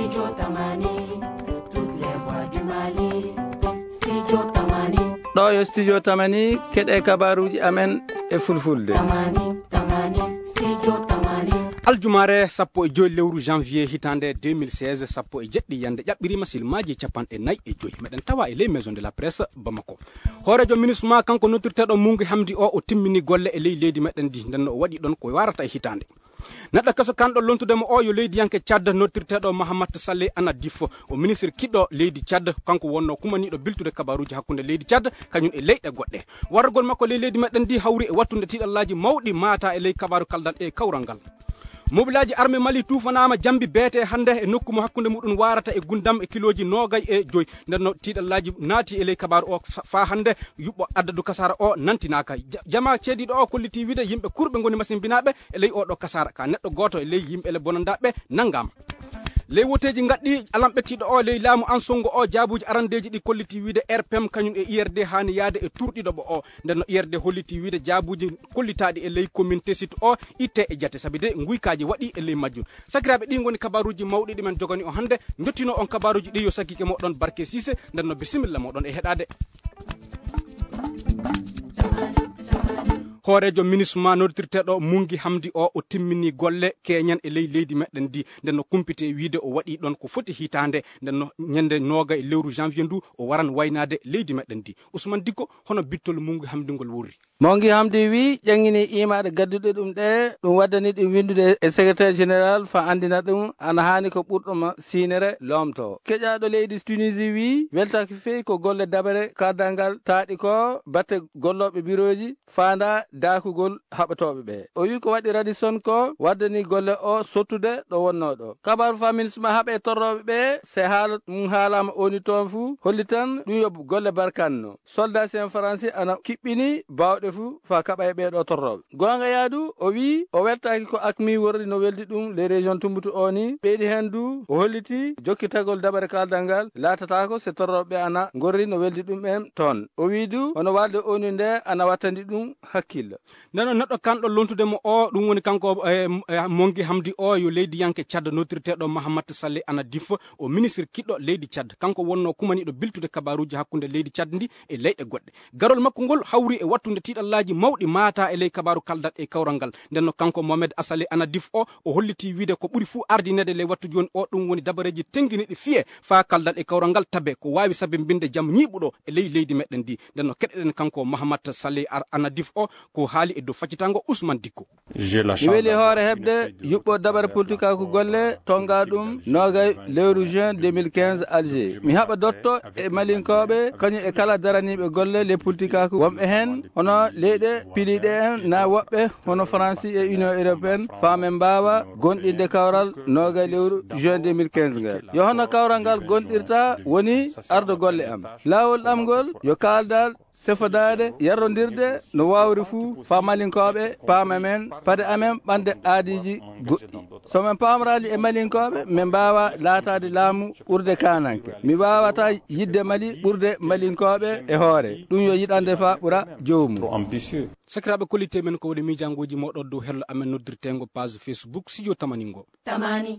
Studio Tamani, toutes les voix du Mali. Studio Tamani. ɗo yo studio Tamani keɗe kabaruji amen e fulfulde. Tamani, Tamani, Studio Tamani. aljumare sappo e joyi lewru janvier hitande 2016 sappo e jeɗɗi yande ƴaɓɓirima silmaji capanɗe nayyi e joyi meɗen tawa e ley maison de la presse Bamako. hoorejo ministre ma kanko noddirteɗo Mungi Hamdi o timmini golle e ley leydi meɗen ndi nden o waɗi ɗon ko warata e hitande. neɗɗo kaso kanɗo lontudemo o yo leydi yanke Tchad noddirteɗo Mahamat Saleh Anadif o ministre kiɗɗo leydi Tchad kanko wonno kumaniɗo biltude kabaruji hakkude leydi Tchad kañum e leyɗe goɗɗe. wargol makko ley leydi meɗen ndi hawri e wattude tiɗallaji mawɗi mata e ley kabaru kaldal e kawral ngal. mobilaji armé Mali tufanama jambi beete hande e nokku mo hakkunde muɗum warata e gundam e kiloji 25 nden no tiɗallaji naati e ley kabaru o fa hande yuɓɓo addadu kasara o nantinaka. jama ceediɗo o kolliti wiide yimɓe kurɓe goni masimbinaɓe e ley oɗo kasara ka neɗɗo goto e ley yimɓe le bonandaɓe nangama. ley woteji gadɗi alam ɓettiɗo o ley laamu Ansongo o jaabuji arandeji ɗi kolliti wiide RPM kañum e IRD hani yaade e turɗiɗoɓo o nden no IRD holliti wiide jaabuji kollitaɗi e ley commune Tessit o itte e jate saabi de guykaji waɗi e ley majjum. sakiraɓe ɗi goni kabaruji mawɗi ɗi men jogani o hande jottino on kabaruji ɗi yo sakike moɗon Barke Cissé nden no bisimilla moɗon e heɗade. hoorejo ministre ma noddirteɗo Mungi Hamdi o timmini golle keñen e ley leydi meɗen ndi nden no kumpite wiide o waɗi ɗon ko foti hitande nden no ñande noga e lewru janvier ndu o waran waynade leydi meɗen ndi. Ousmane Dicko hono bittol Mungi Hamdi ngol wurri. Mungi Hamdi wi ƴangini imaɗe gadduɗe ɗum ɗe ɗum waddani ɗum windude e secrétaire général fa andina ɗum ana hani ko ɓurɗoma sinere lomto. keƴaɗo leydi Tunisie wi weltaki fewi ko golle dabare kaddangal taaɗi ko batte golloɓe bureauji fanda dakugol haɓatoɓe ɓe. o wi ko waɗi Radisson ko waddani golle o sottude ɗo wonno ɗo. kabaru fa ministre ma haaɓe torroɓe ɓe se haala mum haalama oni toon fu holli tan ɗum yo golle barkanno. soldat sen français ana kiɓɓini bawɗe fu fa kaɓa e ɓeɗo torroɓe. gonga yaadu o wi o weltaki ko akmi worri no weldi ɗum les régions tumbutu o ni ɓeydi hen du o holliti jokkitagol dabare kaldal ngal latatako se torroɓe ana gorri no weldi ɗum en toon. o wi du hono walde oni nde ana wattandi ɗum hakkille. nano neɗɗo kanɗo lontudemo o ɗum woni kanko Mungi Hamdi o yo leydi yanke Tchad noddirteɗo Mahamat Saleh Anadif o ministre kiɗɗo leydi Tchad kanko wonno kumaniɗo biltude kabaruji hakkude leydi Tchad ndi e leyɗe goɗɗe. garol makko ngol hawri e wattude tiɗallaji mawɗi mata e ley kabaru kaldal e kawral ngal nden no kanko Mohamed Saleh Anadif o holliti wiide ko ɓuuri fuu ardinede ley wattu joni o ɗum woni dabareji tengguiniɗi fiye fa kaldal e kawral ngal tabe ko wawi sabe binde jaam ñiɓuɗo e ley leydi meɗen ndi nden no keɗeɗen kanko Mahamat Saleh Anadif o ko haali e dow faccitango Ousmane Dicko. mi weeli hoore hebde yuɓɓo dabare politique ko golle tonga ɗum nogay lewru juin 2015 Alger. mi haɓa dotto e malinkoɓe kañum e kala daraniɓe golle les politique ko wonɓe hen hono leyɗe piliɗe en na woɓɓe hono France e Union européenne faamen mbawa gonɗinde kawral nogay lewru juin 2015 ngal. yo hono kawral ngal gonɗirta woni arde golle am. lawol ɗamgol yo kaldal sefodade yarrodirde no wawri fuu fa malinkoɓe paama men paade amen ɓande aadiji goɗɗi. somin pamrali e malinkoɓe min mbawa laatade laamu ɓurde kananke. mi wawata yidde Mali ɓurde malinkoɓe e hoore. ɗum yo yiɗande fa ɓuura jomum. sakiraɓe kollite men ko woni mijangoji moɗo dow hello amen noddirtengo page Facebook Studio Tamani ngo. Tamani.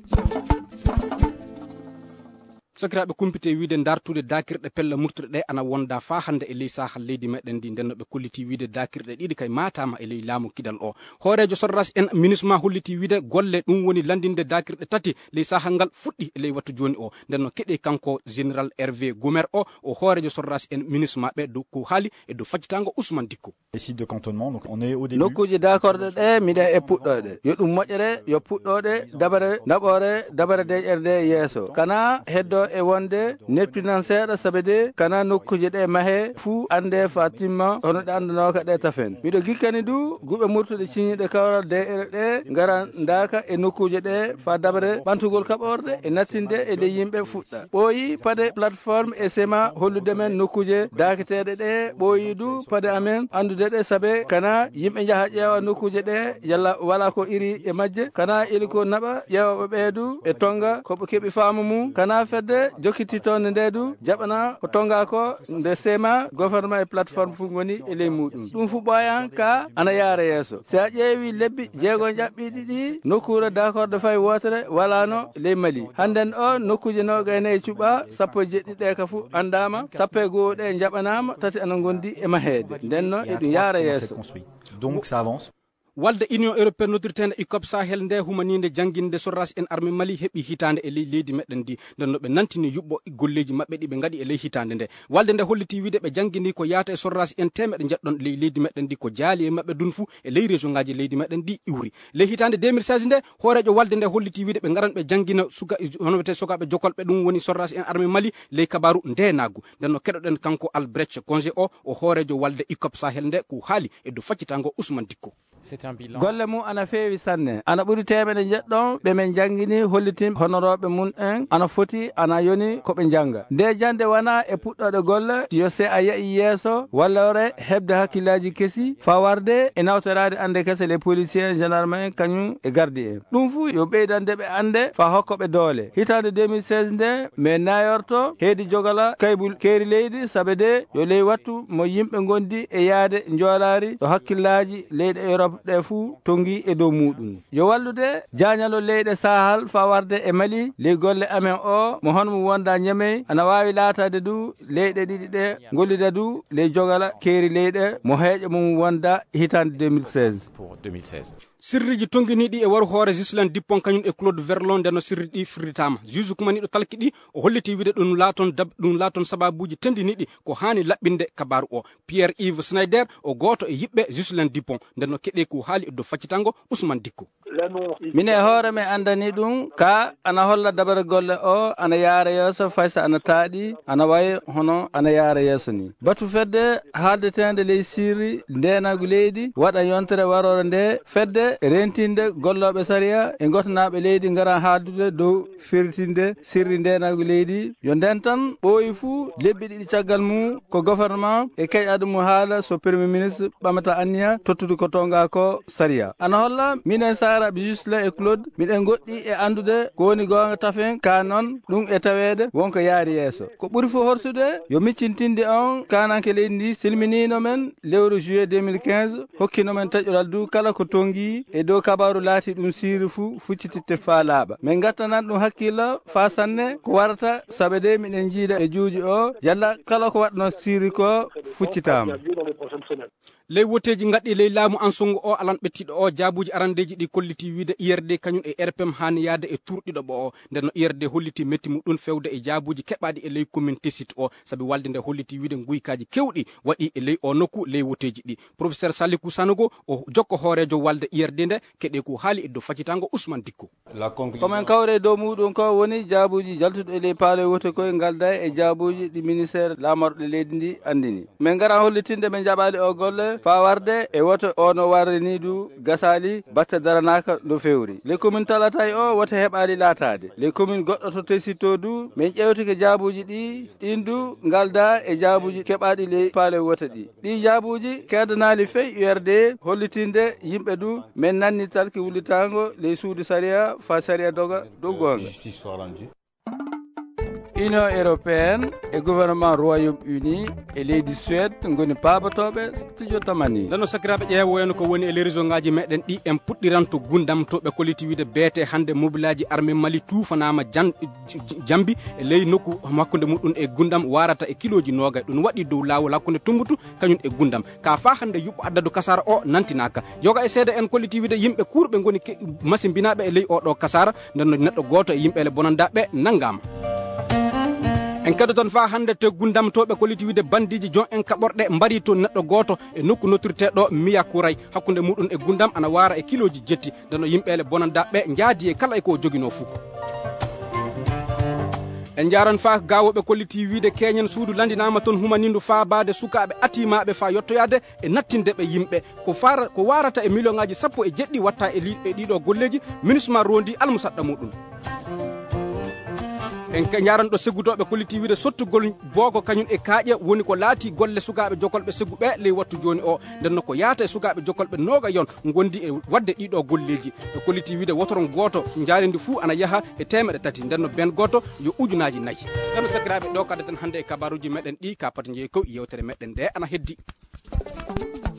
sakiraɓe kumpite wiide dartude dakirɗe pelle murtude ɗe ana wonda fa hande e ley sahal leydi meɗen ndi nden no ɓe kolliti wiide dakirɗe ɗiɗi kay matama e ley laamu kidal o. hoorejo Sorras en ministre ma holliti wiide golle ɗum woni landinde dakirɗe tati ley sahal ngal fuɗɗi e ley wattu joni o nden no keɗe kanko général Hervé Gomer o hoorejo Sorras en ministre ma ɓe dow ko haali e dow faccitango Ousmane Dicko. nokkuji dakorɗe ɗe miɗen e puɗɗoɗe yo ɗum moƴƴere yo puɗɗoɗe dabare naɓore dabare deƴerde yeeso kana heddo e wonde netpinan seeɗa sabe de kana nokkuje ɗe mahe fuu ande fatima hono ɗe andanoka ɗe tafen. miɗo gikkani du guɓe murtuɗe ciñiɗe kawral deƴere ɗe gara daka e nokkuje ɗe fa dabare ɓantugol kaɓorde e nattinde e ley yimɓe fuɗɗa. ɓooyi paade plateforme e sema hollude men nokkuje daketeɗe ɗe ɓooyi du paade amen andude ɗe sabe kana yimɓe jaaha ƴeewa nokkuje ɗe yalla wala ko iri e majje kana ili ko naɓa ƴeewaɓe ɓeedu e tonga koɓe keeɓi faamu mum kana fedde wallude jokkititonde nde du jaɓana ko tonga ko nde sema gouvernement e plateforme fu goni e ley muɗum ɗum fu ɓoyan ka ana yaara yeeso si a ƴeewi lebbi jeegon ƴaɓɓiɗi ɗi nokkure d'accord de fay wotere walano ley Mali hannden o nokkuji 24 cuɓa 17 ɗe ka fu andama 12 ɗe jaɓanama tati ana gondi e mahede ndenno eɗum yaara yeeso. Donc ça avance. walde union européenne noddirtende ICOP sahel nde humaninde jangguinde sorras en armée Mali heɓi hitande e ley leydi meɗen ndi nden no ɓe nantini yuɓɓo golleji mabɓe ɗi ɓe gaɗi e ley hitande nde walde nde holliti wiide ɓe janggini ko yaata e sorras en temeɗe jeɗɗon ley leydi meɗen ndi ko jaali e mabɓe dun fou e ley région ngaji leydi meɗen ndi iwri ley hitande 2016 nde hoorejo walde nde holliti wiide ɓe garan ɓe janggina hono wiyete sukaɓe jokolɓe ɗum woni sorras en armée Mali ley kabaru ndenagu nden no keɗoɗen kanko Albrecht Congé o hoorejo walde ICOP sahel nde ko haali e do faccitango Ousmane Dicko. golle mum ana feewi sanne ana ɓuri temede jeɗɗon ɓe men janggini hollitin honoroɓe mum en ana foti ana yoni koɓe jangga nde jande wona e puɗɗoɗe golle yo se a yeeyi yeeso wallore hebde hakkillaji keesi fa warde e nawtorade ande kese les policiers gendarme en kañum e gardi en ɗum fuu yo ɓeydande ɓe ande fa hokkoɓe doole hitande 2016 nde mais nayorto heedi jogala kaybul keeri leydi saabe de yo ley wattu mo yimɓe gondi e yaade joolari so hakkillaji leyɗe Europe ɗe fuu tongi e dow muɗum yo wallude jañalo leyɗe sahal fa warde e Mali ley golle amen o mo hono mo wonda ñamey ana wawi laatade du leyɗe ɗiɗi ɗe gollida du ley jogala keeri leyɗe mo heeƴa mum wonda hitande 2016 sirriji tonguiniɗi e waru hoore Ghislaine Dupont kañum e Claude Verlon nden no sirri ɗi firritama juge kumaniɗo talkiɗi o holliti wiide ɗum laaton sababuji tendiniɗi ko hani laɓɓinde kabaru o Pierre Yves Schneider o goto e yiɓɓe Ghislaine Dupont nden no keɗe ko haali e dow faccitango Ousmane Dicko. min e hoore me andani ɗum ka ana holla dabare golle o ana yaara yeeso faysa ana taaɗi ana wayi hono ana yaara yeeso ni batu fedde haaldetende ley sirri ndenagu leydi waɗa yontere warore nde fedde rentinde golloɓe sariya e gotanaɓe leydi gara haaldude dow firtinde sirri ndenagu leydi yo nden tan ɓooyi fuu lebbi ɗiɗi caggal mum ko gouvernement e keƴade mum haala so premier ministre ɓamata anniya tottude ko tonga ko sariya ana holla minen sara Ghislaine e Claude miɗen goɗɗi e andude ko woni gonga tafen ka noon ɗum e tawede wonko yaari yeeso ko ɓuuri fof horsude yo miccintinde on kananke leydi ndi silminino men lewru juillet 2015 hokkino men taƴoral du kala ko tongi e dow kabaru laati ɗum siri fuu fuccititte fa laaɓa min gattanan ɗum hakkilla fa sanne ko warata saabe de miɗen jiida e juuji o yalla kala ko waɗno siri ko fuccitama ley woteji gaɗɗi ley laamu ansongo o alan ɓettiɗo o jaabuji arandeji ɗi kolliti wiide IRD kañum e RPM hani yaade e turɗiɗoɓo o nden no IRD holliti metti muɗum fewde e jaabuji keɓaɗi e ley commune Tessit o saabi walde nde holliti wiide guykaji kewɗi waɗi e ley o nokku ley woteji ɗi professeur Salikou Sanogo o jokko hoorejo walde IRD nde keɗe ko haali e dow faccitango Ousmane Dicko. komin kawre dow muɗum ko woni jaabuji jaltuɗo e ley paale wote koye galda e jaabuji ɗi ministére lamorɗo leydi ndi andini min gara hollitinde ɓe jaɓali o golle fa warde e woto ono warde ni du gasali batte daranaka no fewri les communes talatay o woto heɓali laatade les communes goɗɗo to Tessitto du min ƴewtike jaabuji ɗin du galda e jaabuji keɓaɗi ley paale wote ɗi jaabuji kedanali fey URD hollitinde yimɓe du min nanni talki wullitango ley suudu saria fa saria doga dow gonga Union européenne e gouvernement Royaume-Uni e leydi Suède goni pabatoɓe studio tamani ndenno sakiraɓe ƴeewoyeno ko woni e les région ngaji meɗen ɗi en puɗɗiranto gundam toɓe kolliti wiide beete hande mobilaji armée Mali tuufanama jambi e ley nokku hakkude muɗum e gundam warata e kiloji nogay ɗum waɗi dow lawol hakkude tumbutu kañum e gundam ka fa hande yuɓɓo addadu kasara o nantinaka yoga e seeda en kolliti wiide yimɓe kurɓe goni machine binaɓe e ley oɗo kasara ndenno neɗɗo goto e yimɓele bonandaɓe nanggama en kadoton fa hande te gundamtoɓe kolliti wiide bandiji jon en kaɓorɗe mbari to neɗɗo goto e nokku nottirteɗo Miya Kouray hakkude muɗum e gundam ana wara e kiloji jetti ndenno yimɓele bonandaɓe jaadi e kala e ko joguino fuu en jaran fa gawoɓe kolliti wiide keñen suudu landinama toon humanindu fa bade sukaɓe atimaɓe fa yettoyade e nattindeɓe yimɓe ko warata e million ngaji 17 watta e ɗiɗo golleji MINUSMA rondi almusaɗɗa muɗum en jaranɗo seggutoɓe kolliti wiide sottugol bogo kañum e kaaƴe woni ko laati golle sukaɓe jokolɓe segguɓe ley wattu joni o ndenno ko yaata e sukaɓe jokolɓe noga yon gondi e wadde ɗiɗo golleji e kolliti wiide wotoron goto jarindi fuu ana yaaha e 300 ndenno ben goto yo ujunaji 4 ɗano sakiraɓe ɗo kaddaten hande e kabaruji meɗen ɗi ka pata jeeyi kow yewtere meɗen nde ana heddi